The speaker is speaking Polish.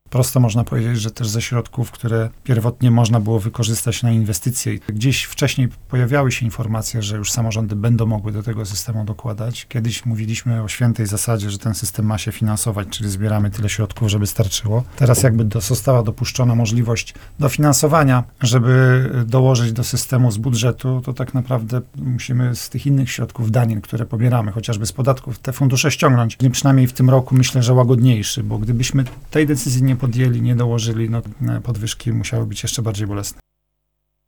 Prosto można powiedzieć, że też ze środków, które pierwotnie można było wykorzystać na inwestycje. Gdzieś wcześniej pojawiały się informacje, że już samorządy będą mogły do tego systemu dokładać. Kiedyś mówiliśmy o świętej zasadzie, że ten system ma się finansować, czyli zbieramy tyle środków, żeby starczyło. Teraz jakby została dopuszczona możliwość dofinansowania, żeby dołożyć do systemu z budżetu, to tak naprawdę musimy z tych innych środków danin, które pobieramy, chociażby z podatków, te fundusze ściągnąć. Przynajmniej w tym roku myślę, że łagodniejszy, bo gdybyśmy tej decyzji nie podjęli, nie dołożyli, no podwyżki musiały być jeszcze bardziej bolesne.